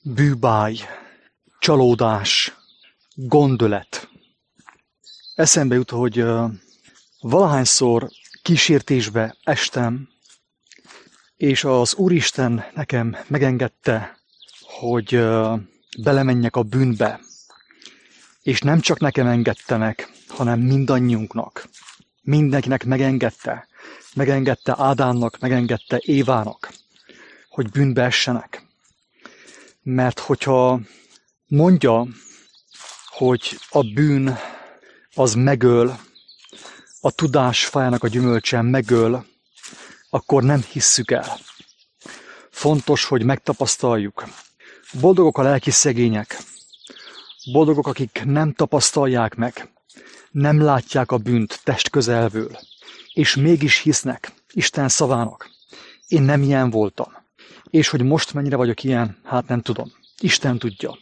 bűbáj, csalódás, gondolat. Eszembe jut, hogy valahányszor kísértésbe estem, és az Úristen nekem megengedte, hogy belemenjek a bűnbe. És nem csak nekem engedte meg, hanem mindannyiunknak. Mindenkinek megengedte. Megengedte Ádámnak, megengedte Évának, hogy bűnbe essenek. Mert hogyha mondja, hogy a bűn az megöl, a tudás fájának a gyümölcse megöl, akkor nem hisszük el. Fontos, hogy megtapasztaljuk. Boldogok a lelki szegények. Boldogok, akik nem tapasztalják meg, nem látják a bűnt testközelből, és mégis hisznek Isten szavának. Én nem ilyen voltam. És hogy most mennyire vagyok ilyen, hát nem tudom. Isten tudja.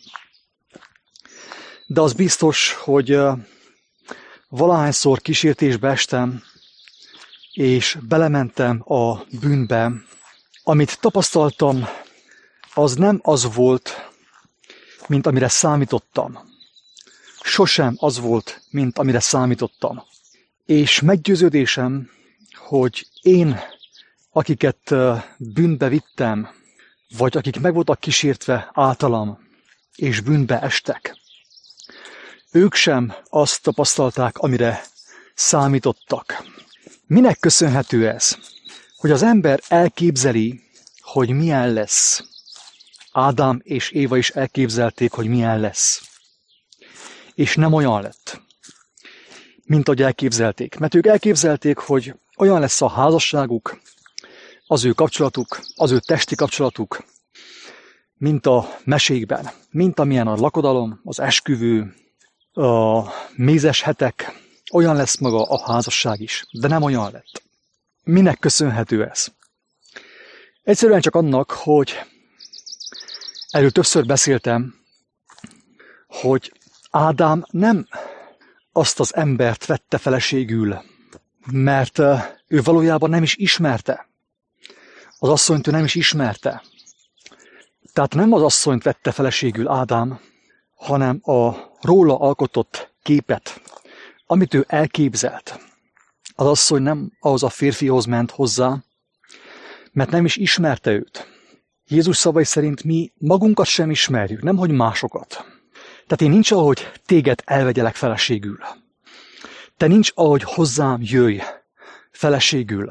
De az biztos, hogy valahányszor kísértésbe estem, és belementem a bűnbe, amit tapasztaltam, az nem az volt, mint amire számítottam. Sosem az volt, mint amire számítottam. És meggyőződésem, hogy én, akiket bűnbe vittem, vagy akik meg voltak kísértve általam, és bűnbe estek, ők sem azt tapasztalták, amire számítottak. Minek köszönhető ez? Hogy az ember elképzeli, hogy milyen lesz. Ádám és Éva is elképzelték, hogy milyen lesz. És nem olyan lett, mint ahogy elképzelték. Mert ők elképzelték, hogy olyan lesz a házasságuk, az ő kapcsolatuk, az ő testi kapcsolatuk, mint a mesékben. Mint amilyen a lakodalom, az esküvő, a mézes hetek, olyan lesz maga a házasság is, de nem olyan lett. Minek köszönhető ez? Egyszerűen csak annak, hogy erről többször beszéltem, hogy Ádám nem azt az embert vette feleségül, mert ő valójában nem is ismerte. Az asszonyt ő nem is ismerte. Tehát nem az asszonyt vette feleségül Ádám, hanem a róla alkotott képet, amit ő elképzelt. Az asszony nem ahhoz a férfihoz ment hozzá, mert nem is ismerte őt. Jézus szavai szerint mi magunkat sem ismerjük, nemhogy másokat. Tehát én nincs ahogy téged elvegyelek feleségül. Te nincs ahogy hozzám jöjj feleségül.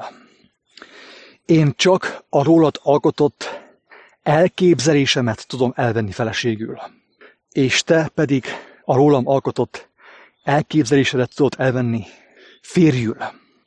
Én csak a rólad alkotott elképzelésemet tudom elvenni feleségül. És te pedig a rólam alkotott elképzelésedet tudod elvenni férjül.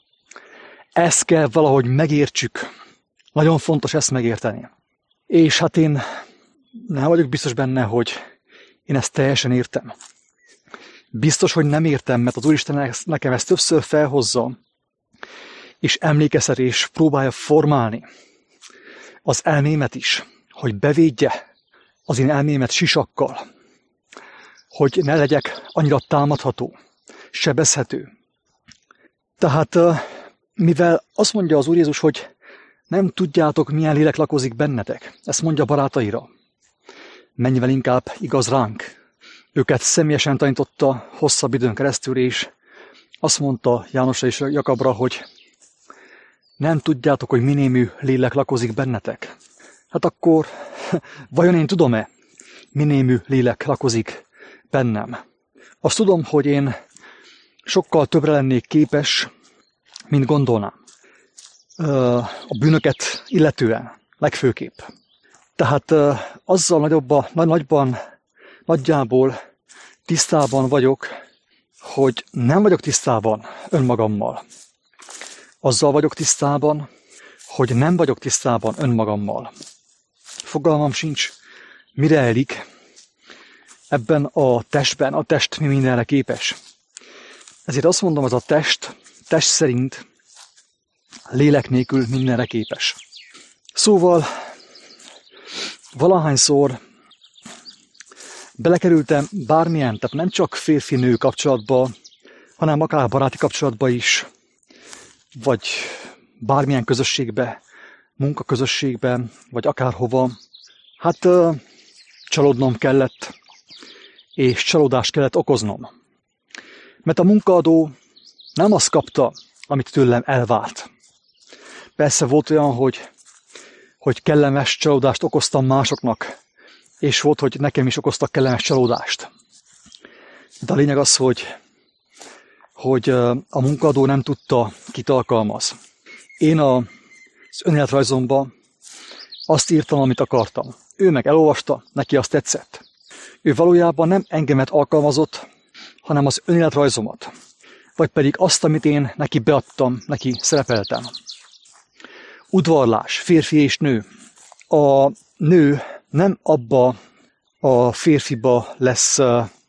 Ezt kell valahogy megértsük. Nagyon fontos ezt megérteni. És hát én nem vagyok biztos benne, hogy én ezt teljesen értem. Biztos, hogy nem értem, mert az Úristen nekem ezt többször felhozza, és emlékeztet és próbálja formálni az elmémet is, hogy bevédje az én elmémet sisakkal, hogy ne legyek annyira támadható, sebezhető. Tehát mivel azt mondja az Úr Jézus, hogy nem tudjátok, milyen lélek lakozik bennetek, ezt mondja barátaira, mennyivel inkább igaz ránk. Őket személyesen tanította hosszabb időn keresztül, és azt mondta Jánosra és Jakabra, hogy nem tudjátok, hogy minémű lélek lakozik bennetek. Hát akkor vajon én tudom-e, minémű lélek lakozik bennem? Azt tudom, hogy én sokkal többre lennék képes, mint gondolnám. A bűnöket illetően, legfőképp. Tehát azzal nagyjából tisztában vagyok, hogy nem vagyok tisztában önmagammal. Azzal vagyok tisztában, hogy nem vagyok tisztában önmagammal. Fogalmam sincs, mire elik ebben a testben, a test mi mindenre képes. Ezért azt mondom, az a test szerint lélek nélkül mindenre képes. Szóval valahányszor belekerültem bármilyen, tehát nem csak férfi-nő kapcsolatba, hanem akár baráti kapcsolatba is, vagy bármilyen közösségbe, munkaközösségben, vagy akárhova. Hát csalódnom kellett, és csalódást kellett okoznom. Mert a munkaadó nem azt kapta, amit tőlem elvárt. Persze volt olyan, hogy kellemes csalódást okoztam másoknak, és volt, hogy nekem is okoztak kellemes csalódást. De a lényeg az, hogy a munkaadó nem tudta, kit alkalmaz. Én az önéletrajzomban azt írtam, amit akartam. Ő meg elolvasta, neki azt tetszett. Ő valójában nem engemet alkalmazott, hanem az önéletrajzomat. Vagy pedig azt, amit én neki beadtam, neki szerepeltem. Udvarlás, férfi és nő. A nő nem abba a férfiba lesz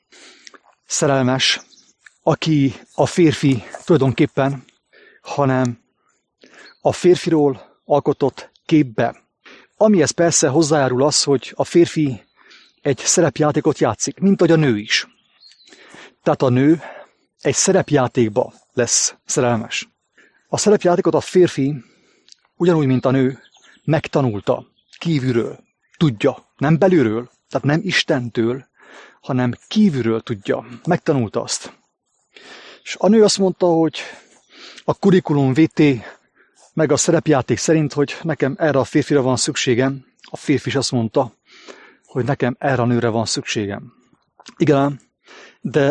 szerelmes, aki a férfi tulajdonképpen, hanem a férfiról alkotott képbe. Amihez persze hozzájárul az, hogy a férfi egy szerepjátékot játszik, mint ahogy a nő is. Tehát a nő egy szerepjátékba lesz szerelmes. A szerepjátékot a férfi, ugyanúgy, mint a nő, megtanulta kívülről, tudja, nem belülről, tehát nem Istentől, hanem kívülről tudja, megtanulta azt. És a nő azt mondta, hogy a curriculum vitae meg a szerepjáték szerint, hogy nekem erre a férfira van szükségem, a férfi is azt mondta, hogy nekem erre a nőre van szükségem. Igen, de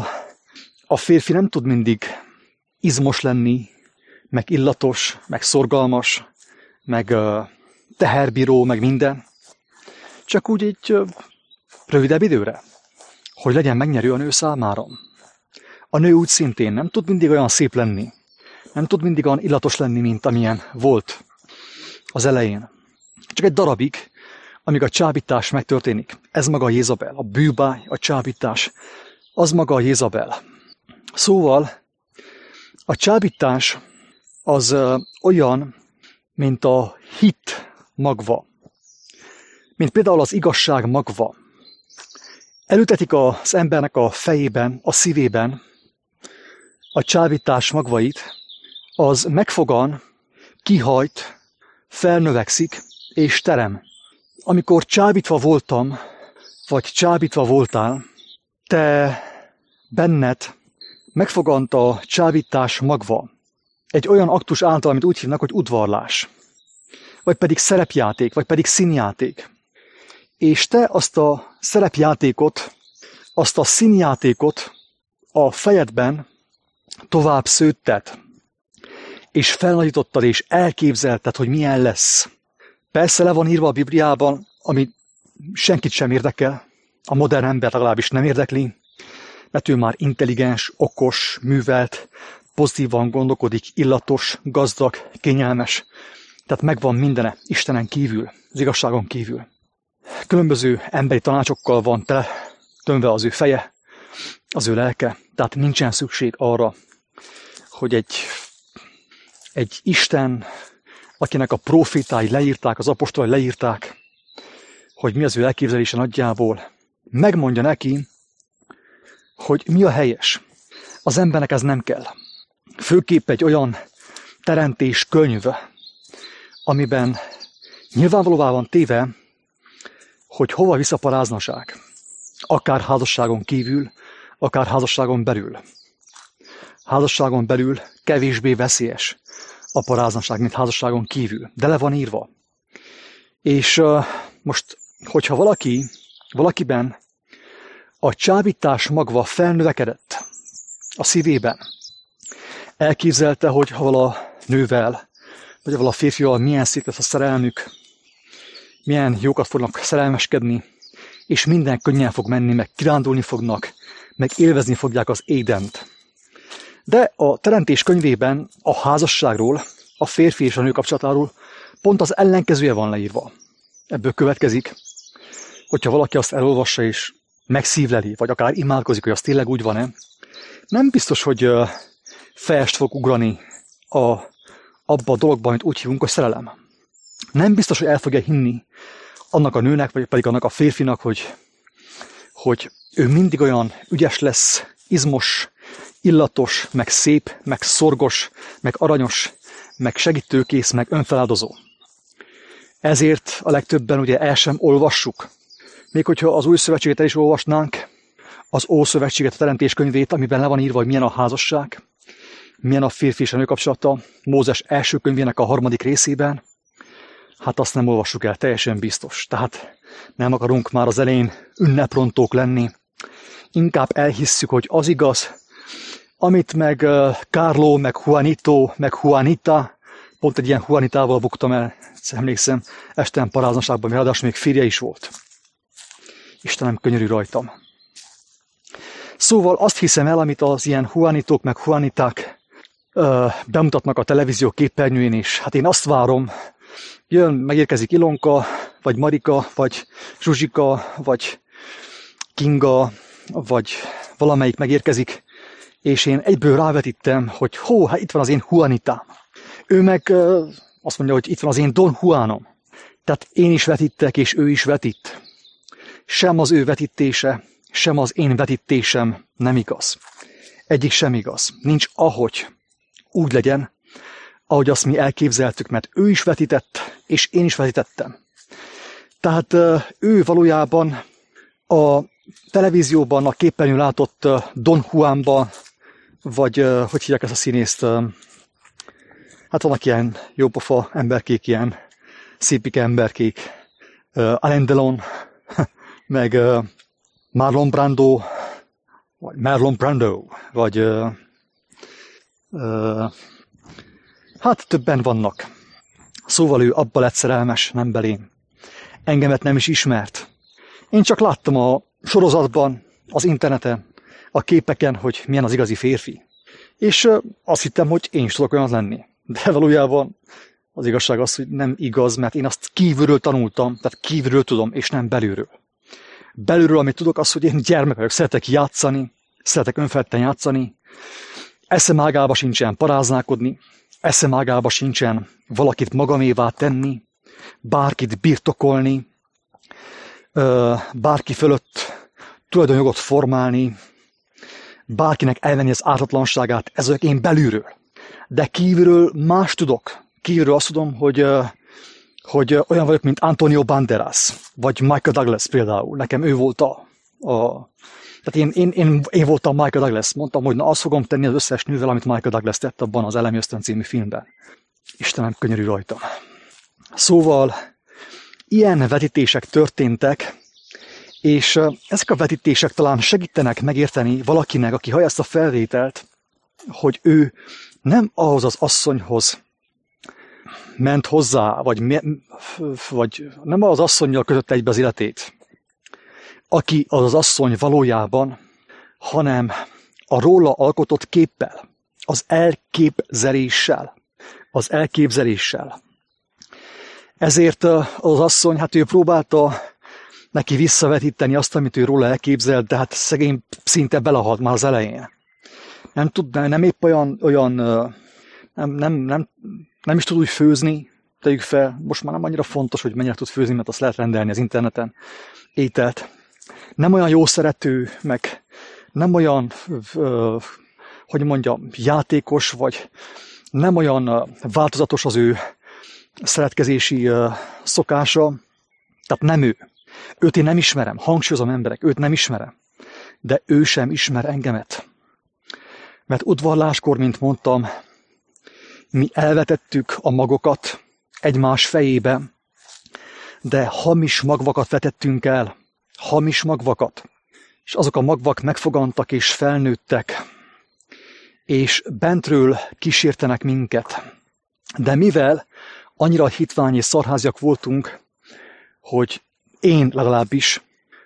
a férfi nem tud mindig izmos lenni, meg illatos, meg szorgalmas, meg teherbíró, meg minden. Csak úgy egy rövidebb időre, hogy legyen megnyerő a nő számára. A nő úgy szintén nem tud mindig olyan szép lenni, nem tud mindig olyan illatos lenni, mint amilyen volt az elején. Csak egy darabig, amíg a csábítás megtörténik. Ez maga a Jézabel, a bűbáj, a csábítás, az maga a Jézabel. Szóval a csábítás az olyan, mint a hit magva, mint például az igazság magva. Elültetik az embernek a fejében, a szívében a csábítás magvait, az megfogan, kihajt, felnövekszik és terem. Amikor csábítva voltam, vagy csábítva voltál, te benned megfogant a csábítás magva. Egy olyan aktus által, amit úgy hívnak, hogy udvarlás. Vagy pedig szerepjáték, vagy pedig színjáték. És te azt a szerepjátékot, azt a színjátékot a fejedben tovább szőtted, és felnagyítottad, és elképzelted, hogy milyen lesz. Persze le van írva a Bibliában, ami senkit sem érdekel, a modern ember legalábbis nem érdekli, mert ő már intelligens, okos, művelt, pozitívan gondolkodik, illatos, gazdag, kényelmes. Tehát megvan mindene Istenen kívül, az igazságon kívül. Különböző emberi tanácsokkal van tele tömve az ő feje, az ő lelke, tehát nincsen szükség arra, hogy egy Isten, akinek a profétái leírták, az apostolai leírták, hogy mi az ő elképzelése nagyjából, megmondja neki, hogy mi a helyes. Az embernek ez nem kell. Főképp egy olyan teremtés könyv, amiben nyilvánvalóvá van téve, hogy hova visz a paráznaság. Akár házasságon kívül, akár házasságon belül. Házasságon belül kevésbé veszélyes a paráznaság, mint házasságon kívül. De le van írva. És most, hogyha valakiben a csábítás magva felnövekedett a szívében, elképzelte, hogy ha vala nővel, vagy vala férfival milyen szép lesz a szerelmük, milyen jókat fognak szerelmeskedni, és minden könnyen fog menni, meg kirándulni fognak, meg élvezni fogják az Édent. De a Teremtés könyvében a házasságról, a férfi és a nő kapcsolatáról pont az ellenkezője van leírva. Ebből következik, hogyha valaki azt elolvassa és megszívleli, vagy akár imádkozik, hogy az tényleg úgy van-e, nem biztos, hogy fejest fog ugrani abba a dologban, amit úgy hívunk, hogy szerelem. Nem biztos, hogy el fogja hinni annak a nőnek, vagy pedig annak a férfinak, hogy ő mindig olyan ügyes lesz, izmos, illatos, meg szép, meg szorgos, meg aranyos, meg segítőkész, meg önfeláldozó. Ezért a legtöbben ugye el sem olvassuk, Még hogyha az új szövetséget el is olvasnánk, az Ószövetséget, a Teremtés könyvét, amiben le van írva, hogy milyen a házasság, milyen a férfi és a nő kapcsolata, Mózes első könyvének a 3. részében, hát azt nem olvassuk el, teljesen biztos. Tehát nem akarunk már az elején ünneprontók lenni, inkább elhisszük, hogy az igaz, amit meg Carlo, meg Juanito, meg Juanita, pont egy ilyen Juanitával buktam el, emlékszem, este paráznaságban, ráadásul még férje is volt. Istenem, könyörű rajtam. Szóval azt hiszem el, amit az ilyen Juanitók, meg Juaniták bemutatnak a televízió képernyőjén is. Hát én azt várom, megérkezik Ilonka, vagy Marika, vagy Zsuzsika, vagy Kinga, vagy valamelyik megérkezik, és én egyből rávetítem, hogy hát itt van az én Juanitám. Ő meg azt mondja, hogy itt van az én Don Juanom. Tehát én is vetítek, és ő is vetít. Sem az ő vetítése, sem az én vetítésem nem igaz. Egyik sem igaz. Nincs ahogy úgy legyen, ahogy azt mi elképzeltük, mert ő is vetített, és én is vetítettem. Tehát ő valójában a televízióban, a képernyőn látott Don Juanban, vagy hogy hívják ezt a színészt, hát vannak ilyen jópofa emberkék, ilyen szépike emberkék, Alain Delon, meg Marlon Brando, vagy hát többen vannak. Szóval ő abba lett szerelmes, nem belém. Engemet nem is ismert. Én csak láttam a sorozatban, az interneten, a képeken, hogy milyen az igazi férfi. És azt hittem, hogy én is tudok olyan lenni. De valójában az igazság az, hogy nem igaz, mert én azt kívülről tanultam, tehát kívülről tudom, és nem belülről. Belülről, amit tudok, az, hogy én gyermek vagyok, szeretek játszani, szeretek önfeledten játszani, eszem ágába sincsen paráználkodni, eszem ágába sincsen valakit magamévá tenni, bárkit birtokolni, bárki fölött tulajdonjogot formálni, bárkinek elvenni az ártatlanságát, ez vagyok én belülről. De kívülről más tudok. Kívülről azt tudom, hogy olyan vagyok, mint Antonio Banderas, vagy Michael Douglas például. Nekem ő volt tehát én voltam Michael Douglas. Mondtam, hogy na azt fogom tenni az összes nővel, amit Michael Douglas tett abban az Elemi Ösztön című filmben. Istenem, könyörű rajtam. Szóval ilyen vetítések történtek, és ezek a vetítések talán segítenek megérteni valakinek, aki hallja ezt a felvételt, hogy ő nem ahhoz az asszonyhoz ment hozzá, vagy nem az asszonnyal kötött egybe az életét, aki az asszony valójában, hanem a róla alkotott képpel, az elképzeléssel. Ezért az asszony, hát ő próbálta neki visszavetíteni azt, amit ő róla elképzelt, de hát szegény szinte belehalt már az elején. Nem épp olyan nem is tud úgy főzni, tegyük fel, most már nem annyira fontos, hogy mennyire tud főzni, mert azt lehet rendelni az interneten, ételt. Nem olyan jó szerető, meg nem olyan, játékos, vagy nem olyan változatos az ő szeretkezési szokása, tehát nem ő. Őt én nem ismerem, hangsúlyozom emberek, őt nem ismerem, de ő sem ismer engemet. Mert udvarláskor, mint mondtam, mi elvetettük a magokat egymás fejébe, de hamis magvakat vetettünk el, hamis magvakat. És azok a magvak megfogantak és felnőttek, és bentről kísértenek minket. De mivel annyira hitvány és szarháziak voltunk, hogy én legalábbis,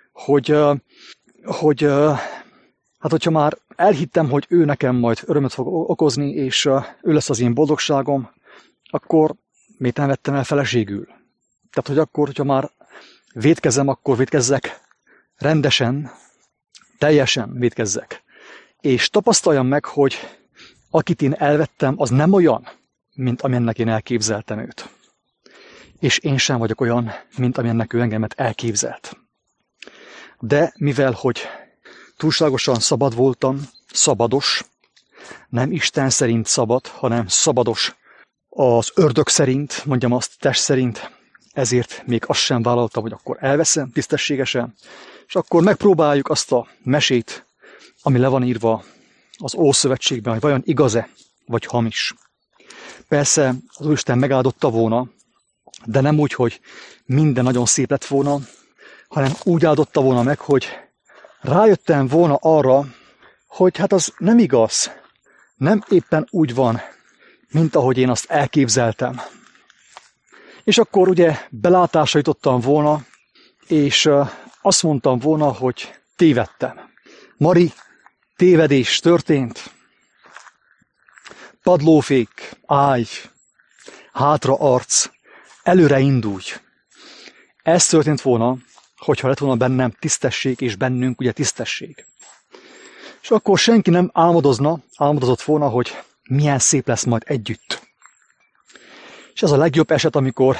hát hogyha már elhittem, hogy ő nekem majd örömet fog okozni, és ő lesz az én boldogságom, akkor miért nem vettem el feleségül? Tehát, hogy akkor, hogyha már vétkezem, akkor vétkezzek rendesen, teljesen vétkezzek. És tapasztaljam meg, hogy akit én elvettem, az nem olyan, mint amilyennek én elképzeltem őt. És én sem vagyok olyan, mint amilyennek ő engemet elképzelt. De mivel, hogy túlságosan szabad voltam, szabados, nem Isten szerint szabad, hanem szabados az ördög szerint, mondjam azt, test szerint, ezért még azt sem vállaltam, hogy akkor elveszem tisztességesen, és akkor megpróbáljuk azt a mesét, ami le van írva az Ószövetségben, hogy vajon igaz-e, vagy hamis. Persze az Úristen megáldotta volna, de nem úgy, hogy minden nagyon szép lett volna, hanem úgy áldotta volna meg, hogy rájöttem volna arra, hogy hát az nem igaz, nem éppen úgy van, mint ahogy én azt elképzeltem. És akkor ugye belátásra jutottam volna, és azt mondtam volna, hogy tévedtem. Mari, tévedés történt. Padlófék, állj, hátra arc, előre indulj. Ez történt volna, hogyha lett volna bennem tisztesség, és bennünk ugye tisztesség. És akkor senki nem álmodozott volna, hogy milyen szép lesz majd együtt. És ez a legjobb eset, amikor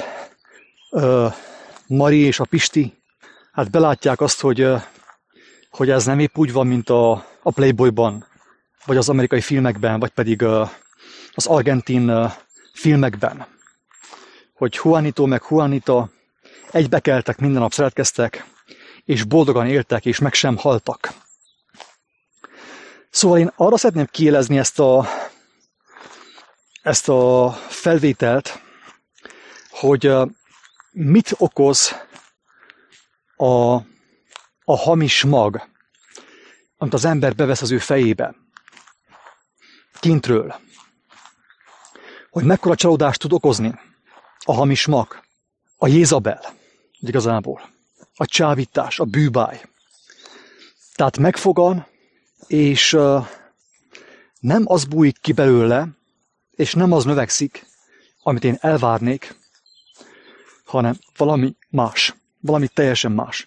Mari és a Pisti hát belátják azt, hogy ez nem épp úgy van, mint a Playboyban, vagy az amerikai filmekben, vagy pedig az argentin filmekben. Hogy Juanito meg Juanita egybekeltek, minden nap szeretkeztek, és boldogan éltek, és meg sem haltak. Szóval én arra szeretném kiélezni ezt a felvételt, hogy mit okoz a hamis mag, amit az ember bevesz az ő fejébe, kintről. Hogy mekkora csalódást tud okozni a hamis mag, a Jézabel, igazából, a csábítás, a bűbáj. Tehát megfogan, és nem az bújik ki belőle, és nem az növekszik, amit én elvárnék, hanem valami más, valami teljesen más.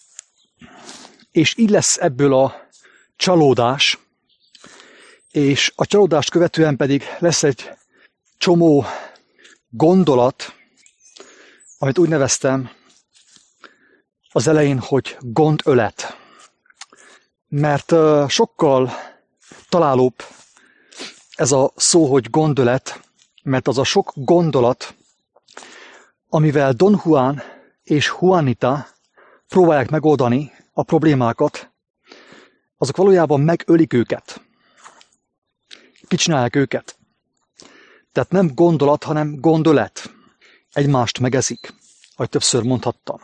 És így lesz ebből a csalódás, és a csalódást követően pedig lesz egy csomó gondolat, amit úgy neveztem az elején, hogy gondölet. Mert sokkal találóbb ez a szó, hogy gondölet, mert az a sok gondolat, amivel Don Juan és Juanita próbálják megoldani a problémákat, azok valójában megölik őket. Kicsinálják őket. Tehát nem gondolat, hanem gondölet. Egymást megeszik, ahogy többször mondhattam.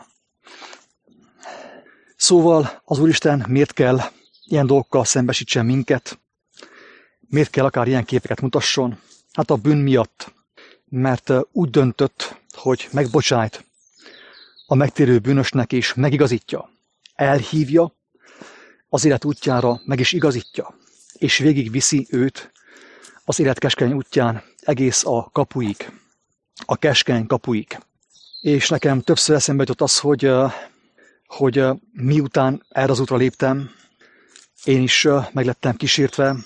Szóval az Úristen miért kell ilyen dolgokkal szembesítsen minket? Miért kell akár ilyen képeket mutasson? Hát a bűn miatt. Mert úgy döntött, hogy megbocsájt a megtérő bűnösnek, és megigazítja. Elhívja az élet útjára, meg is igazítja. És végig viszi őt az élet keskeny útján egész a kapuig. A keskeny kapuig. És nekem többször eszembe jutott az, hogy miután erre az útra léptem, én is meglettem kísértve,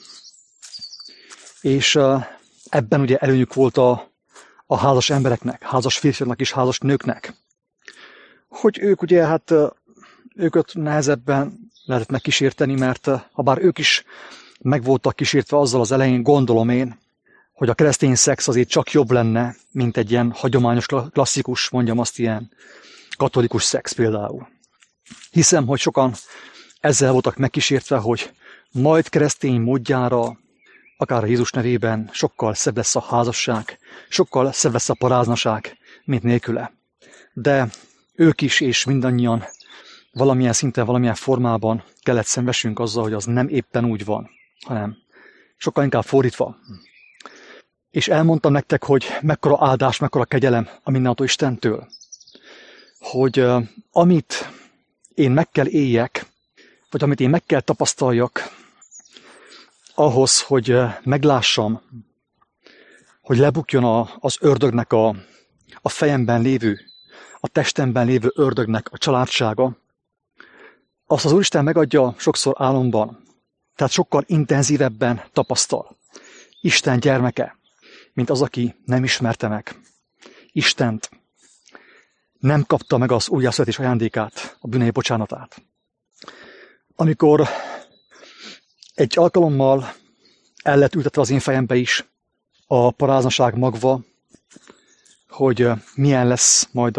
és ebben ugye előnyük volt a házas embereknek, házas férfiaknak és házas nőknek. Hogy ők ugye, hát őket nehezebben lehetett megkísérteni, mert habár ők is meg voltak kísértve azzal az elején, gondolom én, hogy a keresztény szex azért csak jobb lenne, mint egy ilyen hagyományos, klasszikus, mondjam azt, ilyen katolikus szex például. Hiszem, hogy sokan ezzel voltak megkísértve, hogy majd keresztény módjára, akár a Jézus nevében sokkal szebb lesz a házasság, sokkal szebb lesz a paráznaság, mint nélküle. De ők is és mindannyian valamilyen szinten, valamilyen formában kellett szembesülnünk azzal, hogy az nem éppen úgy van, hanem sokkal inkább fordítva. És elmondtam nektek, hogy mekkora áldás, mekkora kegyelem a mindenható Istentől, hogy amit én meg kell éljek, vagy amit én meg kell tapasztaljak, ahhoz, hogy meglássam, hogy lebukjon az ördögnek a fejemben lévő, a testemben lévő ördögnek a családsága, azt az Úristen megadja sokszor álomban, tehát sokkal intenzívebben tapasztal. Isten gyermeke, mint az, aki nem ismerte meg Istent, nem kapta meg az újjászületés ajándékát, a bűnei bocsánatát. Amikor egy alkalommal el lett ültetve az én fejembe is a paráznaság magva, hogy milyen lesz majd a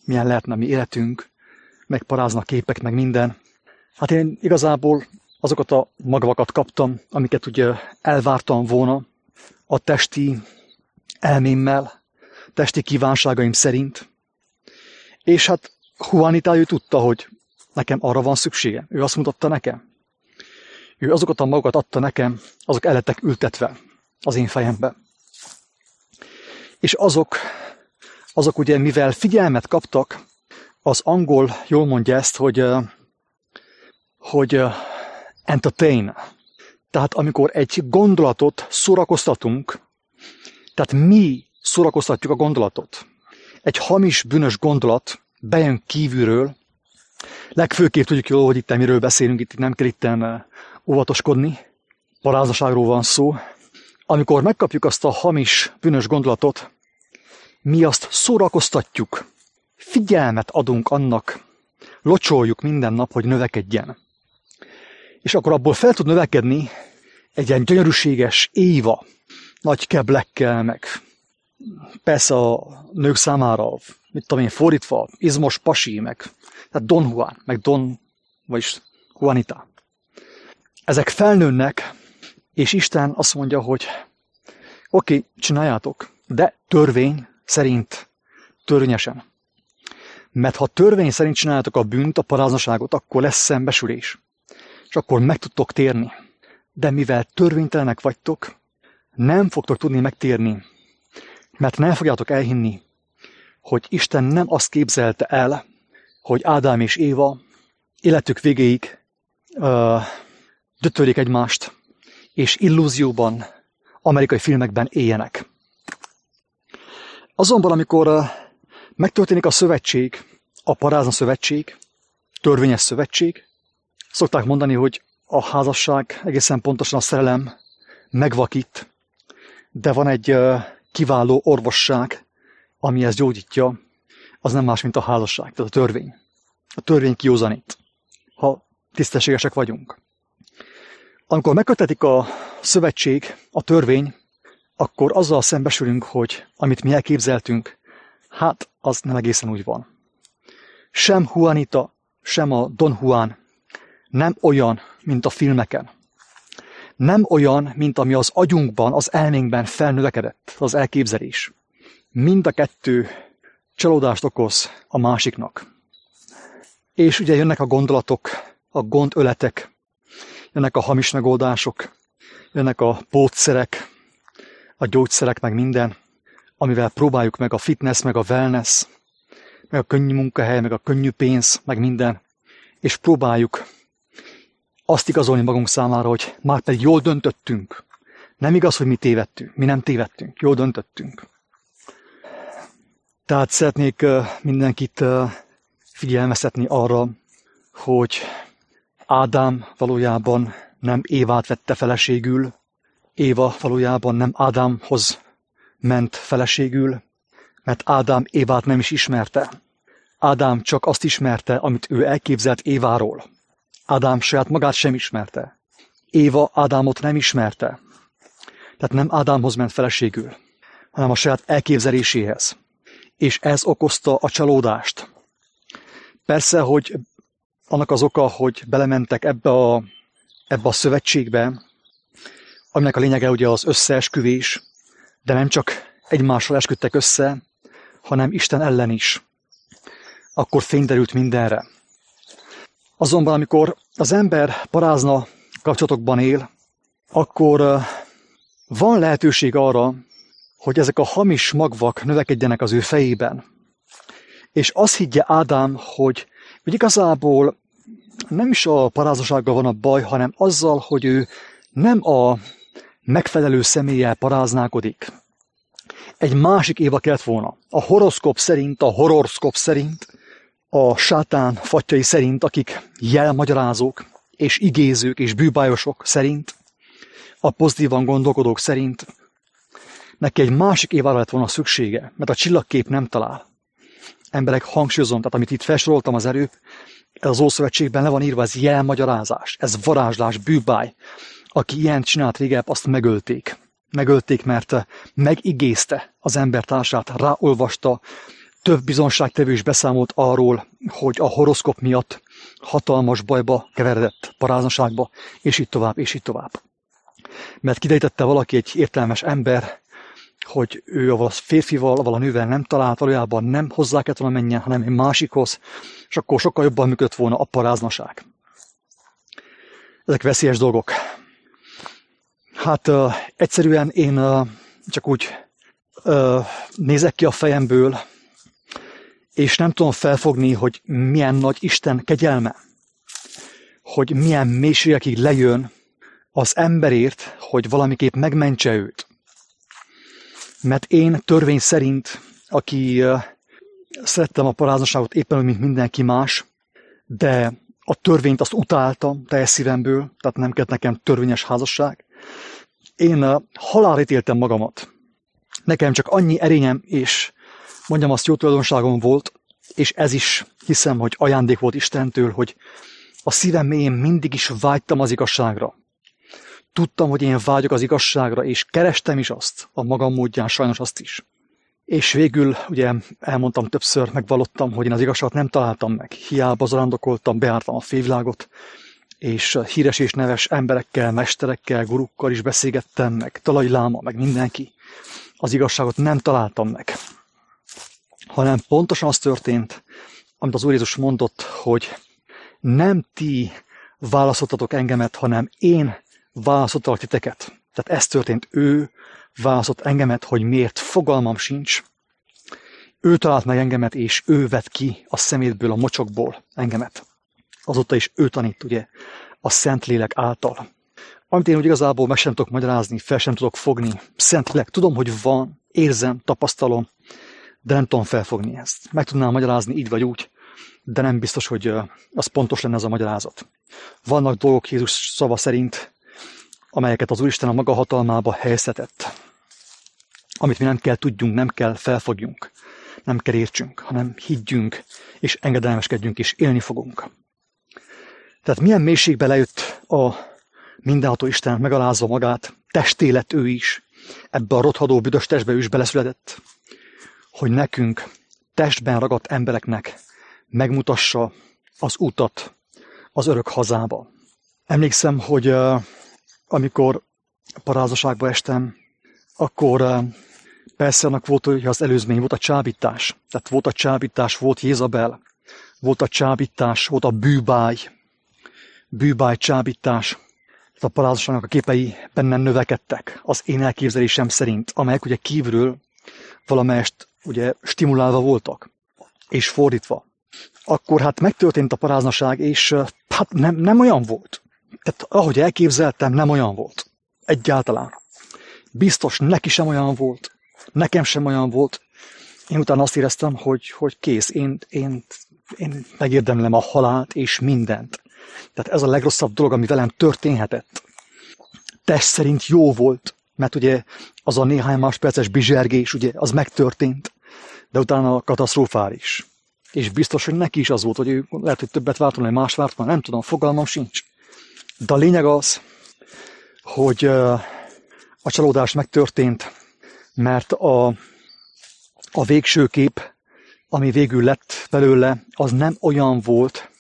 milyen lehetne a mi életünk, meg paráznak képek, meg minden. Hát én igazából azokat a magvakat kaptam, amiket ugye elvártam volna a testi elmémmel, testi kívánságaim szerint. És hát Juanita, ő tudta, hogy nekem arra van szüksége. Ő azt mutatta nekem. Ő azokat a magakat adta nekem, azok el lettek ültetve az én fejembe. És azok ugye, mivel figyelmet kaptak, az angol jól mondja ezt, hogy entertain. Tehát amikor egy gondolatot szórakoztatunk, tehát mi szórakoztatjuk a gondolatot. Egy hamis, bűnös gondolat bejön kívülről, legfőképp tudjuk jól, hogy itt miről beszélünk, itt nem kell itten óvatoskodni, paráznaságról van szó. Amikor megkapjuk azt a hamis, bűnös gondolatot, mi azt szórakoztatjuk, figyelmet adunk annak, locsoljuk minden nap, hogy növekedjen. És akkor abból fel tud növekedni egy ilyen gyönyörűséges Éva, nagy keblekkel, meg persze a nők számára, mit tudom én, fordítva, izmos pasi, meg tehát Don Juan, meg vagyis Juanita. Ezek felnőnek, és Isten azt mondja, hogy oké, csináljátok, de törvény szerint, törvényesen. Mert ha törvény szerint csináljátok a bűnt, a paráznaságot, akkor lesz szembesülés. És akkor meg tudtok térni. De mivel törvénytelenek vagytok, nem fogtok tudni megtérni, mert nem fogjátok elhinni, hogy Isten nem azt képzelte el, hogy Ádám és Éva életük végéig dötölik egymást, és illúzióban, amerikai filmekben éljenek. Azonban, amikor megtörténik a szövetség, a parázna szövetség, törvényes szövetség, szokták mondani, hogy a házasság, egészen pontosan a szerelem megvakít, de van egy kiváló orvosság, ami ezt gyógyítja, az nem más, mint a házasság, tehát a törvény. A törvény kiózanít, ha tisztességesek vagyunk. Amikor megkötetik a szövetség, a törvény, akkor azzal szembesülünk, hogy amit mi elképzeltünk, hát az nem egészen úgy van. Sem Juanita, sem a Don Juan nem olyan, mint a filmeken. Nem olyan, mint ami az agyunkban, az elménkben felnövekedett, az elképzelés. Mind a kettő csalódást okoz a másiknak. És ugye jönnek a gondolatok, a gondöletek, jönnek a hamis megoldások, jönnek a pótszerek, a gyógyszerek, meg minden, amivel próbáljuk meg a fitness, meg a wellness, meg a könnyű munkahely, meg a könnyű pénz, meg minden, és próbáljuk azt igazolni magunk számára, hogy már pedig jól döntöttünk. Nem igaz, hogy mi tévedtünk, mi nem tévedtünk, jól döntöttünk. Tehát szeretnék mindenkit figyelmeztetni arra, hogy Ádám valójában nem Évát vette feleségül, Éva valójában nem Ádámhoz ment feleségül, mert Ádám Évát nem is ismerte. Ádám csak azt ismerte, amit ő elképzelt Éváról. Ádám saját magát sem ismerte. Éva Ádámot nem ismerte. Tehát nem Ádámhoz ment feleségül, hanem a saját elképzeléséhez. És ez okozta a csalódást. Persze, hogy annak az oka, hogy belementek ebbe a szövetségbe, aminek a lényege ugye az összeesküvés, de nem csak egymással esküdtek össze, hanem Isten ellen is. Akkor fény derült mindenre. Azonban, amikor az ember parázna kapcsolatokban él, akkor van lehetőség arra, hogy ezek a hamis magvak növekedjenek az ő fejében. És azt higgye Ádám, hogy igazából nem is a paráznasággal van a baj, hanem azzal, hogy ő nem a megfelelő személlyel paráználkodik. Egy másik Éva kellett volna. A horoszkóp szerint, a sátán fattyai szerint, akik jelmagyarázók, és igézők, és bűbájosok szerint, a pozitívan gondolkodók szerint, neki egy másik Évára lett volna szüksége, mert a csillagkép nem talál. Emberek, hangsúlyozom, tehát amit itt felsoroltam az előbb, ez az Ószövetségben le van írva, ez jelmagyarázás, ez varázslás, bűbáj. Aki ilyen csinált régebb, azt megölték. Megölték, mert megigézte az embertársát, ráolvasta Több bizonságtevő is beszámolt arról, hogy a horoszkop miatt hatalmas bajba keveredett, paráznaságba, és így tovább, és így tovább. Mert kiderítette valaki, egy értelmes ember, hogy ő a férfival, a nővel nem talált, valójában nem hozzá kellett volna menjen, hanem egy másikhoz, és akkor sokkal jobban működött volna a paráznaság. Ezek veszélyes dolgok. Hát egyszerűen én csak úgy nézek ki a fejemből, és nem tudom felfogni, hogy milyen nagy Isten kegyelme, hogy milyen mélységekig lejön az emberért, hogy valamiképp megmentse őt. Mert én törvény szerint, aki szerettem a paráznaságot éppen úgy, mint mindenki más, de a törvényt azt utáltam teljes szívemből, tehát nem kellett nekem törvényes házasság. Én halálra ítéltem magamat. Nekem csak annyi erényem és mondjam azt, jó tulajdonságom volt, és ez is hiszem, hogy ajándék volt Istentől, hogy a szívem mélyén mindig is vágytam az igazságra. Tudtam, hogy én vágyok az igazságra, és kerestem is azt, a magam módján sajnos azt is. És végül, ugye elmondtam többször, megvallottam, hogy én az igazságot nem találtam meg. Hiába zarándokoltam, beártam a félvilágot, és híres és neves emberekkel, mesterekkel, gurukkal is beszélgettem, meg Dalai Láma, meg mindenki. Az igazságot nem találtam meg. Hanem pontosan az történt, amit az Úr Jézus mondott, hogy nem ti választottatok engemet, hanem én választottalak titeket. Tehát ez történt, ő választott engemet, hogy miért, fogalmam sincs. Ő talált meg engemet, és ő vett ki a szemétből, a mocsokból engemet. Azóta is ő tanít, ugye, a Szentlélek által. Amit én úgy igazából meg sem tudok magyarázni, fel sem tudok fogni. Szentlélek, tudom, hogy van, érzem, tapasztalom, de nem tudom felfogni ezt. Meg tudnám magyarázni így vagy úgy, de nem biztos, hogy az pontos lenne ez a magyarázat. Vannak dolgok Jézus szava szerint, amelyeket az Úristen a maga hatalmába helyeztetett. Amit mi nem kell tudjunk, nem kell felfogjunk, nem kell értsünk, hanem higgyünk, és engedelmeskedjünk, és élni fogunk. Tehát milyen mélységbe lejött a mindenható Isten megalázva magát, testé lett ő is, ebbe a rothadó büdös testbe ő is beleszületett, hogy nekünk, testben ragadt embereknek megmutassa az utat az örök hazába. Emlékszem, hogy amikor paráznaságba estem, akkor persze annak volt, hogy az előzmény volt a csábítás. Tehát volt a csábítás, volt Jézabel, volt a csábítás, volt a bűbáj csábítás. A paráznaságnak a képei bennem növekedtek az én elképzelésem szerint, amelyek ugye kívülről valamelyest ugye stimulálva voltak, és fordítva. Akkor hát megtörtént a paráznaság, és hát nem olyan volt. Tehát ahogy elképzeltem, nem olyan volt. Egyáltalán. Biztos neki sem olyan volt, nekem sem olyan volt. Én utána azt éreztem, hogy kész, én megérdemlem a halált és mindent. Tehát ez a legrosszabb dolog, ami velem történhetett. Test szerint jó volt, mert ugye az a néhány másperces bizsergés, ugye, az megtörtént, de utána katasztrofális. És biztos, hogy neki is az volt, hogy ő lehet, hogy többet várt volna, más várt volna, nem tudom, fogalmam sincs. De a lényeg az, hogy a csalódás megtörtént, mert a végső kép, ami végül lett belőle, az nem olyan volt,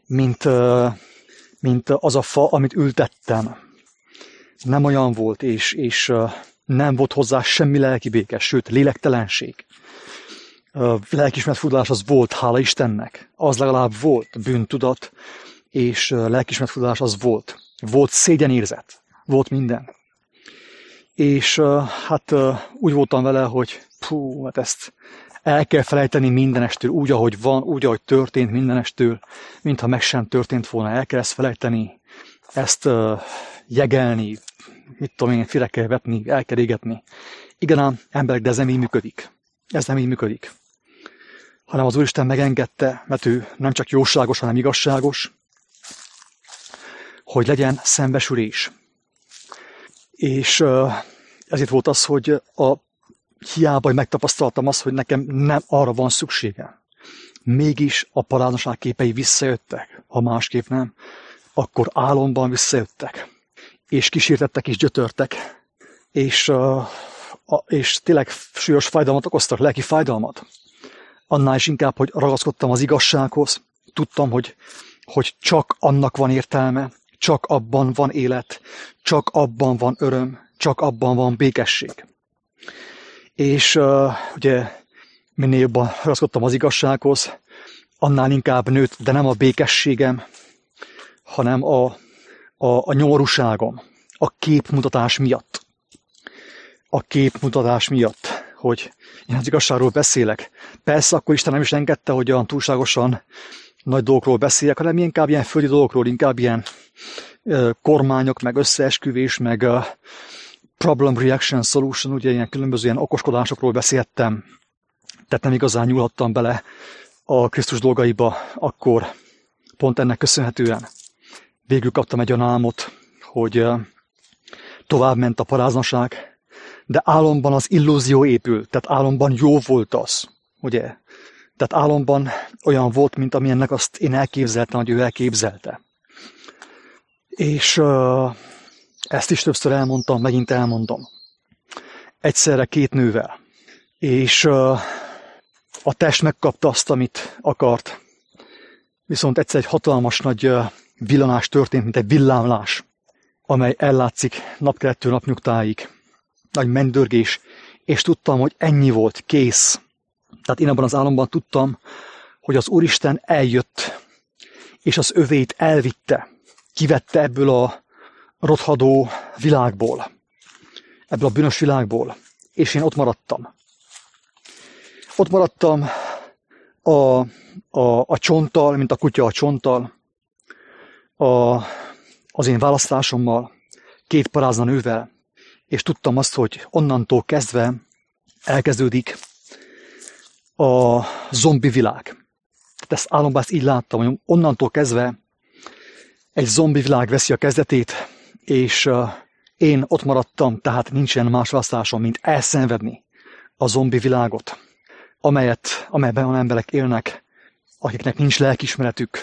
mint az a fa, amit ültettem. Nem olyan volt, és nem volt hozzá semmi lelki béke, sőt, lélektelenség. Lelkiismeret furdalás az volt, hála Istennek. Az legalább volt bűntudat, és lelkiismeret furdalás az volt. Volt szégyenérzet, volt minden. És hát úgy voltam vele, hogy hát ezt el kell felejteni mindenestől, úgy, ahogy van, úgy, ahogy történt mindenestől, mintha meg sem történt volna. El kell ezt felejteni, ezt jegelni, mit tudom én, fire kell vetni, el kell égetni. Igen, emberek, de ez nem így működik. Ez nem így működik. Hanem az Úristen megengedte, mert ő nem csak jóságos, hanem igazságos, hogy legyen szembesülés. És ezért volt az, hogy hiába megtapasztaltam azt, hogy nekem nem arra van szükségem. Mégis a paráznaság képei visszajöttek, ha másképp nem, akkor álomban visszajöttek. És kísértettek és gyötörtek, és tényleg súlyos fájdalmat okoztak, lelki fájdalmat. annál is inkább, hogy ragaszkodtam az igazsághoz. Tudtam, hogy csak annak van értelme, csak abban van élet, csak abban van öröm, csak abban van békesség. És ugye minél jobban ragaszkodtam az igazsághoz, annál inkább nőtt, de nem a békességem, hanem a nyomorúságom, a képmutatás miatt. A képmutatás miatt, hogy én az igazságról beszélek. Persze akkor Isten nem is engedte, hogy olyan túlságosan nagy dolgokról beszéljek, hanem inkább ilyen földi dolgokról, inkább ilyen kormányok, meg összeesküvés, meg problem reaction solution, ugye ilyen különböző ilyen okoskodásokról beszéltem, tehát nem igazán nyúlhattam bele a Krisztus dolgaiba, akkor pont ennek köszönhetően végül kaptam egy olyan álmot, hogy tovább ment a paráznaság, de álomban az illúzió épül, tehát álomban jó volt az, ugye? Tehát álomban olyan volt, mint amilyennek azt én elképzeltem, hogy ő elképzelte. És ezt is többször elmondtam, megint elmondom. Egyszerre 2 nővel. És a test megkapta azt, amit akart. Viszont egyszer egy hatalmas nagy villanás történt, mint egy villámlás, amely ellátszik napkelettől napnyugtáig. Nagy mennydörgés, és tudtam, hogy ennyi volt, kész. Tehát én abban az álomban tudtam, hogy az Úristen eljött, és az övét elvitte, kivette ebből a rothadó világból, ebből a bűnös világból, és én ott maradtam. Ott maradtam a csonttal, mint a kutya a csonttal, az én választásommal, 2 parázna nővel, és tudtam azt, hogy onnantól kezdve elkezdődik a zombi világ. Tehát ezt álomban így láttam, hogy onnantól kezdve egy zombi világ veszi a kezdetét, és én ott maradtam, tehát nincsen más választásom, mint elszenvedni a zombi világot, amelyben olyan emberek élnek, akiknek nincs lelkiismeretük,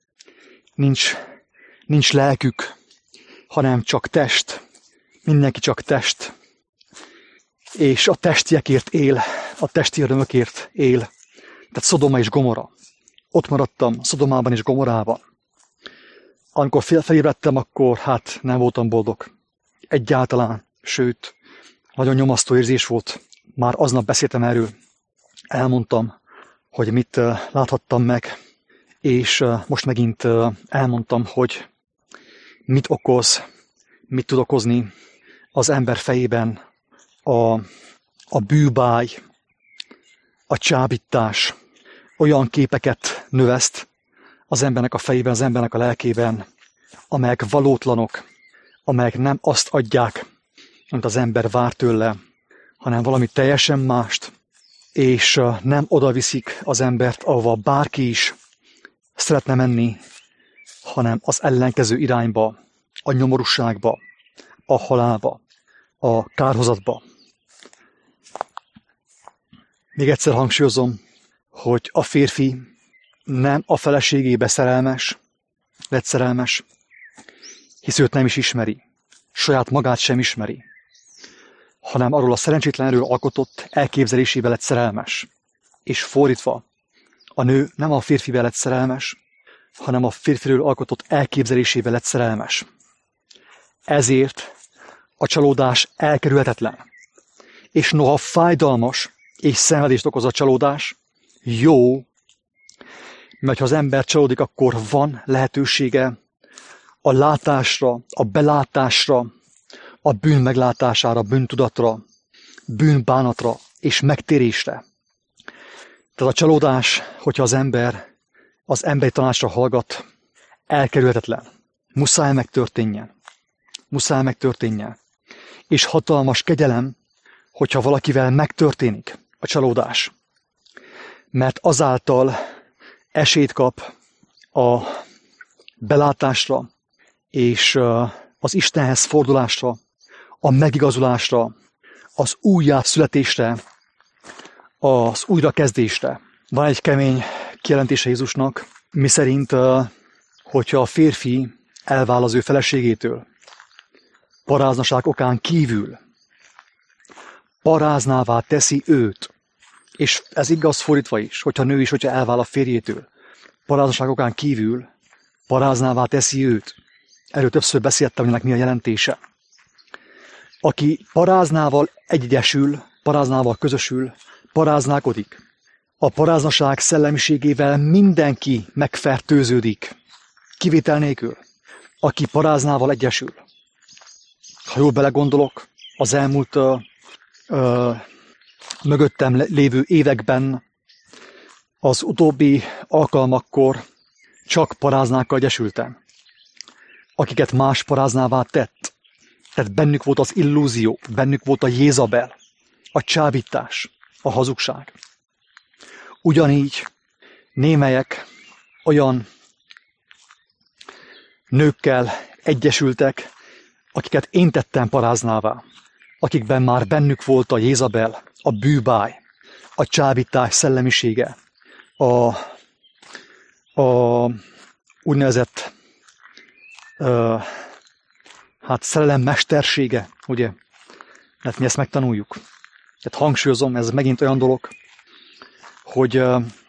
nincs lelkük, hanem csak test, mindenki csak test, és a testiekért él, a testi örömökért él. Tehát Szodoma és Gomora. Ott maradtam Szodomában és Gomorában. Amikor felébredtem, akkor hát nem voltam boldog. Egyáltalán, sőt, nagyon nyomasztó érzés volt. Már aznap beszéltem erről. Elmondtam, hogy mit láthattam meg, és most megint elmondtam, hogy mit tud okozni az ember fejében a bűbáj, a csábítás, olyan képeket növeszt az embernek a fejében, az embernek a lelkében, amelyek valótlanok, amelyek nem azt adják, amit az ember vár tőle, hanem valami teljesen mást, és nem oda viszik az embert, ahova bárki is szeretne menni, hanem az ellenkező irányba, a nyomorúságba, a halálba, a kárhozatba. Még egyszer hangsúlyozom, hogy a férfi nem a feleségébe lett szerelmes, hisz őt nem is ismeri, saját magát sem ismeri, hanem arról a szerencsétlenről alkotott elképzelésébe lett szerelmes. És fordítva, a nő nem a férfibe lett szerelmes, hanem a férfiről alkotott elképzelésébe lett szerelmes. Ezért a csalódás elkerülhetetlen. És noha fájdalmas és szenvedést okoz a csalódás, jó, mert ha az ember csalódik, akkor van lehetősége a látásra, a belátásra, a bűn meglátására, bűntudatra, bűnbánatra és megtérésre. Tehát a csalódás, hogyha az ember az emberi tanácsra hallgat, elkerülhetetlen. Muszáj megtörténjen. És hatalmas kegyelem, hogyha valakivel megtörténik a csalódás. Mert azáltal esélyt kap a belátásra és az Istenhez fordulásra, a megigazulásra, az újjászületésre, az újrakezdésre. Van egy kemény kijelentése Jézusnak, miszerint, hogyha a férfi elvál az ő feleségétől, paráznaság okán kívül, paráznává teszi őt, És ez igaz fordítva is, hogyha nő is, hogyha elvál a férjétől. Paráznaságokán kívül paráznává teszi őt. Erről többször beszéltem, hogy ennek mi a jelentése. Aki paráznával egyesül, paráznával közösül, paráználkodik. A paráznaság szellemiségével mindenki megfertőződik. Kivétel nélkül. Aki paráznával egyesül. Ha jól belegondolok, az elmúlt mögöttem lévő években az utóbbi alkalmakkor csak paráznákkal egyesültem, akiket más paráznává tett. Tehát bennük volt az illúzió, bennük volt a Jézabel, a csábítás, a hazugság. Ugyanígy némelyek olyan nőkkel egyesültek, akiket én tettem paráznává, akikben már bennük volt a Jézabel, a bűbáj, a csábítás szellemisége, a úgynevezett szerelem mestersége, ugye? Hát mi ezt megtanuljuk. Tehát hangsúlyozom, ez megint olyan dolog, hogy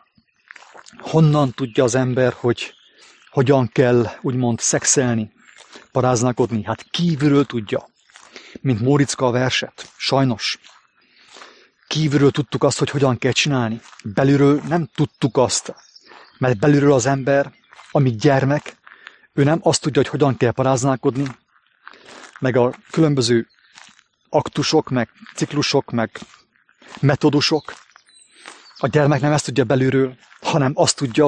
honnan tudja az ember, hogy hogyan kell úgymond szexelni, paráználkodni. Hát kívülről tudja, mint Móriczka a verset. Sajnos. Kívülről tudtuk azt, hogy hogyan kell csinálni. Belülről nem tudtuk azt. Mert belülről az ember, amíg gyermek, ő nem azt tudja, hogy hogyan kell paráználkodni, meg a különböző aktusok, meg ciklusok, meg metódusok. A gyermek nem ezt tudja belülről, hanem azt tudja,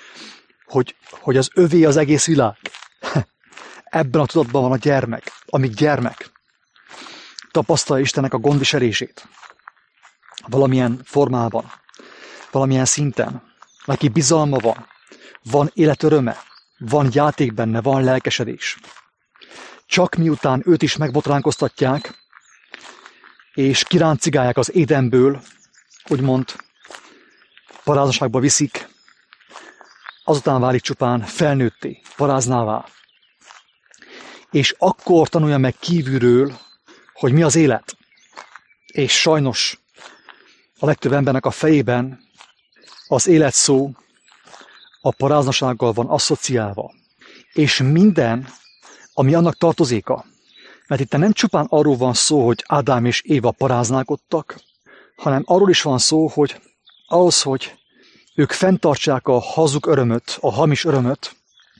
hogy az övé az egész világ. Ebben a tudatban van a gyermek, amíg gyermek tapasztalja Istennek a gondviselését. Valamilyen formában, valamilyen szinten. Neki bizalma van életöröme, van játék benne, van lelkesedés. Csak miután őt is megbotránkoztatják, és kiráncigálják az Édenből, úgymond paráznaságba viszik, azután válik csupán felnőtté, paráznává. És akkor tanulja meg kívülről, hogy mi az élet. És sajnos a legtöbb embernek a fejében az élet szó a paráznasággal van asszociálva. És minden, ami annak tartozéka. Mert itt nem csupán arról van szó, hogy Ádám és Éva paráználkodtak, hanem arról is van szó, hogy ahhoz, hogy ők fenntartsák a hazug örömöt, a hamis örömöt,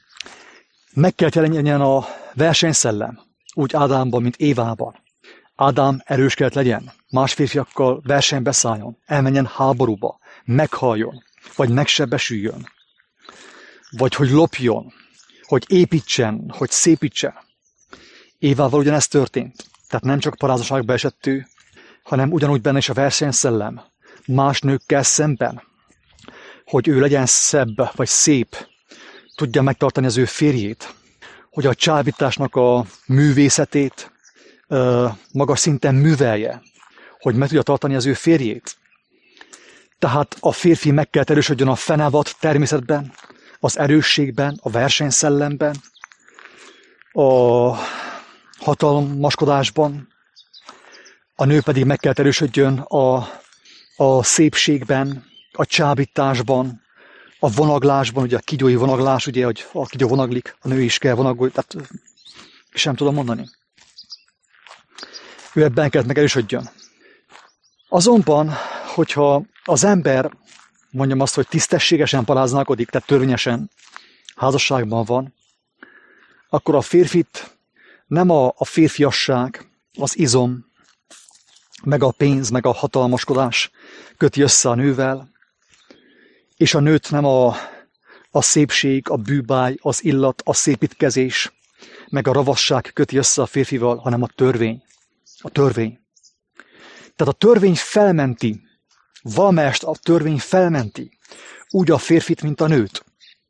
meg kell jelenjen a versenyszellem, úgy Ádámban, mint Évában. Ádám erős kellett legyen, más férfiakkal versenybe szálljon, elmenjen háborúba, meghalljon, vagy megsebesüljön, vagy hogy lopjon, hogy építsen, hogy szépítsen. Évával ugyanezt történt. Tehát nem csak paráznaságba esett ő, hanem ugyanúgy benne is a versenyszellem, más nőkkel szemben, hogy ő legyen szebb vagy szép, tudja megtartani az ő férjét, hogy a csábításnak a művészetét magas szinten művelje, hogy meg tudja tartani az ő férjét. Tehát a férfi meg kell erősödjön a fenevad természetben, az erősségben, a versenyszellemben, a hatalmaskodásban, a nő pedig meg kell erősödjön a szépségben, a csábításban, a vonaglásban, ugye a kígyói vonaglás, ugye, hogy a kígyó vonaglik, a nő is kell vonagolni, tehát sem tudom mondani. Ő ebben kellett megerősödjön. Azonban, hogyha az ember, mondjam azt, hogy tisztességesen paráználkodik, tehát törvényesen házasságban van, akkor a férfit nem a férfiasság, az izom, meg a pénz, meg a hatalmaskodás köti össze a nővel, és a nőt nem a szépség, a bűbáj, az illat, a szépítkezés, meg a ravasság köti össze a férfival, hanem a törvény. A törvény. Tehát a törvény felmenti, valamelyest a törvény felmenti úgy a férfit, mint a nőt.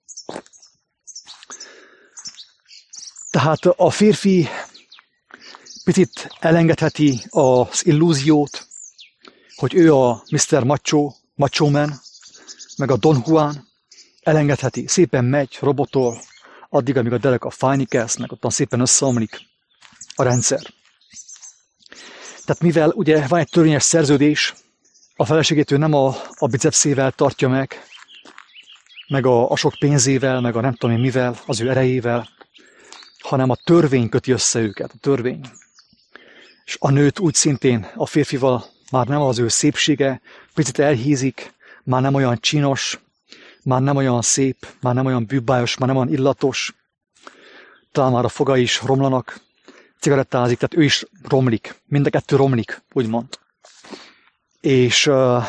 Tehát a férfi picit elengedheti az illúziót, hogy ő a Mr. Macho Man, meg a Don Juan, elengedheti, szépen megy, robotol, addig, amíg a dereka fájni kezd, meg ottan szépen összeomlik a rendszer. Tehát mivel ugye van egy törvényes szerződés, A feleségét ő nem a bicepszével tartja meg a sok pénzével, meg a nem tudom én mivel, az ő erejével, hanem a törvény köti össze őket, a törvény. És a nőt úgy szintén a férfival már nem az ő szépsége, picit elhízik, már nem olyan csinos, már nem olyan szép, már nem olyan bűbájos, már nem olyan illatos, talán már a fogai is romlanak, cigarettázik, tehát ő is romlik, mind a kettő romlik, úgymond. És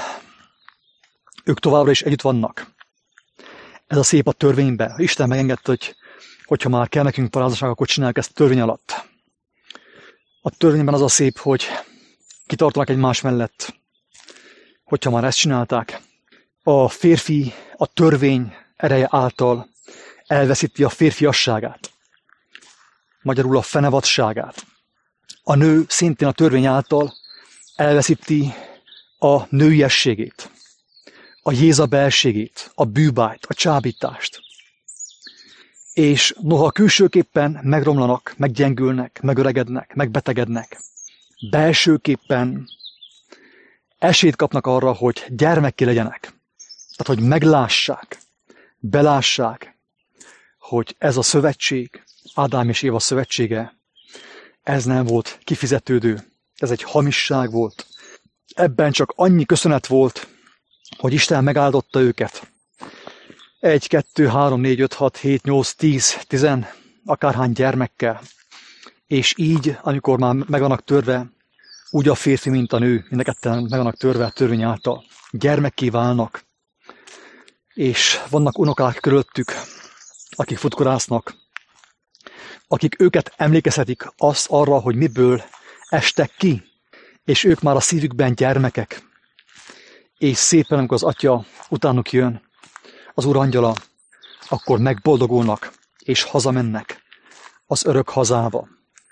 ők továbbra is együtt vannak. Ez a szép a törvényben. Isten megengedte, hogyha már kell nekünk parázdaság, akkor csináljuk ezt törvény alatt. A törvényben az a szép, hogy kitartanak egymás mellett, hogyha már ezt csinálták. A férfi a törvény ereje által elveszíti a férfiasságát. Magyarul a fenevadságát. A nő szintén a törvény által elveszíti a nőiességét, a jézabelségét, a bűbájt, a csábítást. És noha külsőképpen megromlanak, meggyengülnek, megöregednek, megbetegednek, belsőképpen esélyt kapnak arra, hogy gyermekké legyenek. Tehát, hogy meglássák, belássák, hogy ez a szövetség, Ádám és Éva szövetsége, ez nem volt kifizetődő, ez egy hamisság volt. Ebben csak annyi köszönet volt, hogy Isten megáldotta őket. 1, 2, 3, 4, 5, 6, 7, 8, 10, 10, akárhány gyermekkel. És így, amikor már meg vannak törve, úgy a férfi, mint a nő, mind a ketten meg vannak törve a törvény által. Gyermekké válnak. És vannak unokák körülöttük, akik futkorásznak, akik őket emlékezhetik arra, hogy miből estek ki, és ők már a szívükben gyermekek. És szépen, amikor az Atya utánuk jön, az Úr angyala, akkor megboldogulnak, és hazamennek az örök hazába.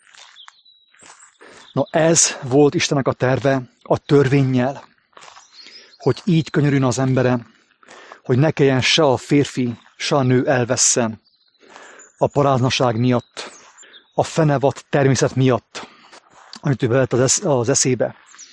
No, ez volt Istennek a terve a törvénnyel, hogy így könyörüljön az emberen, hogy ne kelljen se a férfi, se a nő elvesszen a paráznaság miatt, a fenevad természet miatt, amit ő bevett az eszébe.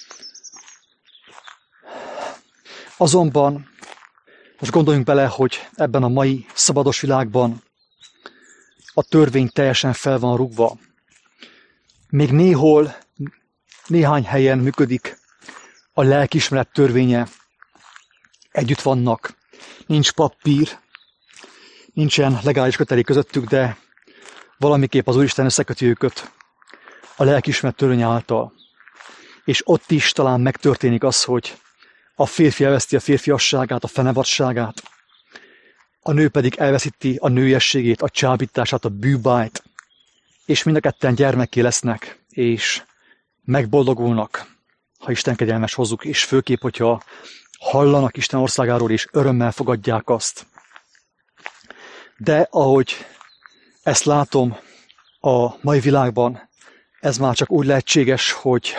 Azonban most gondoljunk bele, hogy ebben a mai szabados világban a törvény teljesen fel van rúgva. Még néhány helyen működik a lelkiismeret törvénye. Együtt vannak, nincs papír, nincsen legális kötelék közöttük, de valamiképp az Úristen összeköti őket a lelkiismeret törvény által. És ott is talán megtörténik az, hogy a férfi elveszti a férfiasságát, a fenevadságát, a nő pedig elveszíti a nőiességét, a csábítását, a bűbájt, és mind a ketten gyermekké lesznek, és megboldogulnak, ha Isten kegyelmes hozzuk, és főképp, hogyha hallanak Isten országáról, és örömmel fogadják azt. De ahogy ezt látom a mai világban, ez már csak úgy lehetséges, hogy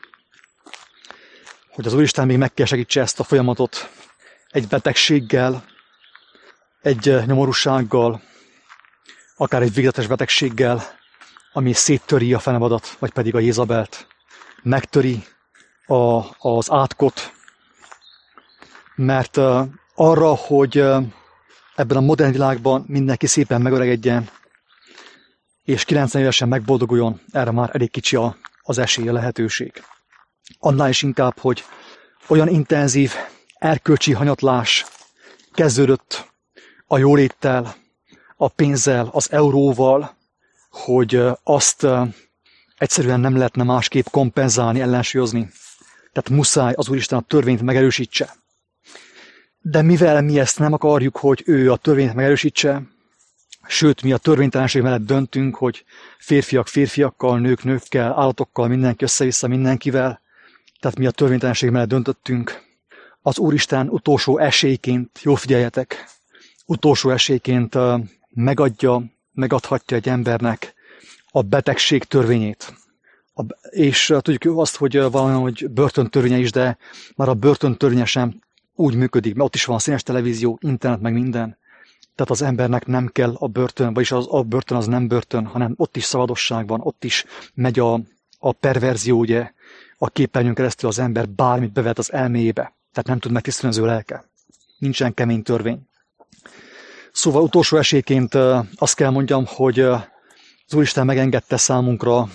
az Úristen még meg kell segítse ezt a folyamatot egy betegséggel, egy nyomorúsággal, akár egy végzetes betegséggel, ami széttöri a fenevadat, vagy pedig a Jézabelt, megtöri az átkot, mert arra, hogy ebben a modern világban mindenki szépen megöregedjen, és 90 évesen megboldoguljon, erre már elég kicsi az esély, a lehetőség. Annál is inkább, hogy olyan intenzív erkölcsi hanyatlás kezdődött a jóléttel, a pénzzel, az euróval, hogy azt egyszerűen nem lehetne másképp kompenzálni, ellensúlyozni. Tehát muszáj az Úristen a törvényt megerősítse. De mivel mi ezt nem akarjuk, hogy ő a törvényt megerősítse, sőt, mi a törvénytelenség mellett döntünk, hogy férfiak férfiakkal, nők nőkkel, állatokkal, mindenki össze-vissza mindenkivel, tehát mi a törvénytelenség mellett döntöttünk, az Úristen utolsó esélyként, jól figyeljetek, utolsó esélyként megadhatja egy embernek a betegség törvényét. És tudjuk azt, hogy valahogy börtöntörvénye is, de már a börtöntörvénye sem úgy működik, mert ott is van a színes televízió, internet, meg minden. Tehát az embernek nem kell a börtön, vagyis a börtön az nem börtön, hanem ott is szabadosság van, ott is megy a perverzió, ugye, a képernyőn keresztül az ember bármit bevet az elméjébe. Tehát nem tud megtisztulni az ő lelke. Nincsen kemény törvény. Szóval utolsó esélyként azt kell mondjam, hogy az Úristen megengedte számunkra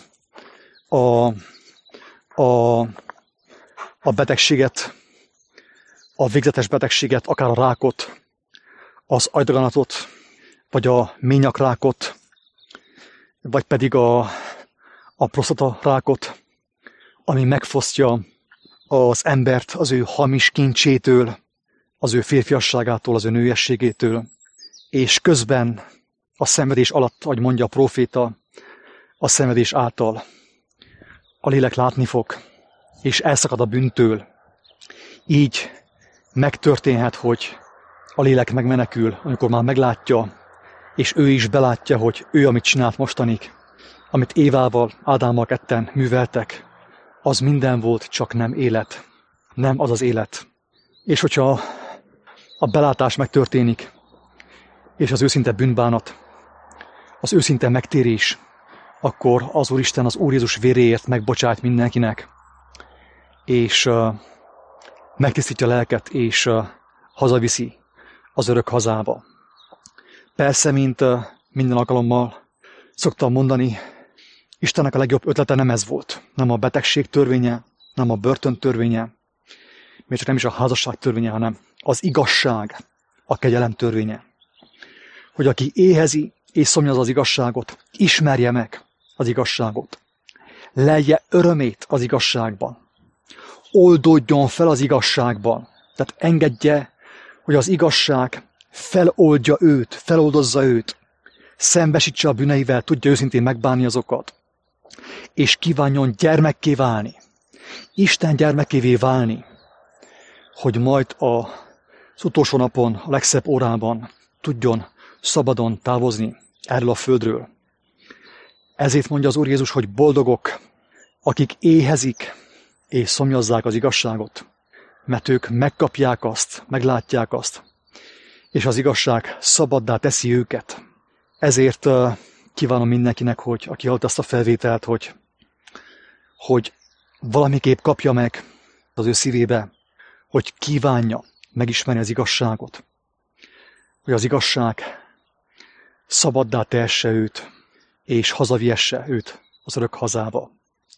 a betegséget, a végzetes betegséget, akár a rákot, az agydaganatot, vagy a ményakrákot, vagy pedig a prostatarákot, ami megfosztja az embert az ő hamis kincsétől, az ő férfiasságától, az ő nőiességétől, és közben a szenvedés alatt, ahogy mondja a próféta, a szenvedés által a lélek látni fog, és elszakad a bűntől. Így megtörténhet, hogy a lélek megmenekül, amikor már meglátja, és ő is belátja, hogy ő, amit csinált mostanig, amit Évával, Ádámmal ketten műveltek, az minden volt, csak nem élet. Nem az az élet. És hogyha a belátás megtörténik, és az őszinte bűnbánat, az őszinte megtérés, akkor az Úristen az Úr Jézus véréért megbocsát mindenkinek, és megtisztítja a lelket, és hazaviszi az örök hazába. Persze, mint minden alkalommal szoktam mondani, Istennek a legjobb ötlete nem ez volt. Nem a betegség törvénye, nem a börtön törvénye, még csak nem is a házasság törvénye, hanem az igazság, a kegyelem törvénye. Hogy aki éhezi és szomjaz az igazságot, ismerje meg az igazságot. Lelje örömét az igazságban. Oldódjon fel az igazságban. Tehát engedje, hogy az igazság feloldja őt, feloldozza őt. Szembesítse a bűneivel, tudja őszintén megbánni azokat. És kívánjon gyermekké válni. Isten gyermekévé válni. Hogy majd az utolsó napon, a legszebb órában tudjon szabadon távozni erről a földről. Ezért mondja az Úr Jézus, hogy boldogok, akik éhezik és szomjazzák az igazságot, mert ők megkapják azt, meglátják azt, és az igazság szabaddá teszi őket. Ezért kívánom mindenkinek, hogy aki hallotta azt a felvételt, hogy valamiképp kapja meg az ő szívébe, hogy kívánja megismerni az igazságot, hogy az igazság szabaddá tehesse őt, és hazaviesse őt az örök hazába.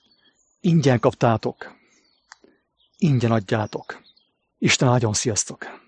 Ingyen kaptátok, ingyen adjátok. Isten áldjon, sziasztok!